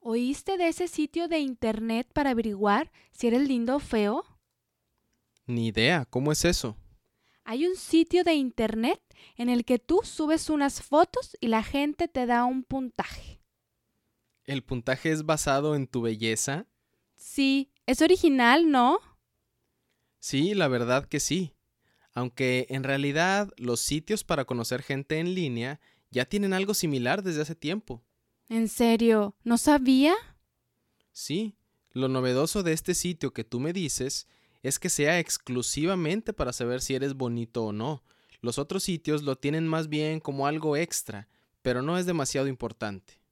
¿Oíste de ese sitio de internet para averiguar si eres lindo o feo? Ni idea, ¿cómo es eso? Hay un sitio de internet en el que tú subes unas fotos y la gente te da un puntaje. ¿El puntaje es basado en tu belleza? Sí, es original, ¿no? Sí, la verdad que sí. Aunque en realidad los sitios para conocer gente en línea ya tienen algo similar desde hace tiempo. ¿En serio? ¿No sabía? Sí, lo novedoso de este sitio que tú me dices es que sea exclusivamente para saber si eres bonito o no. Los otros sitios lo tienen más bien como algo extra, pero no es demasiado importante.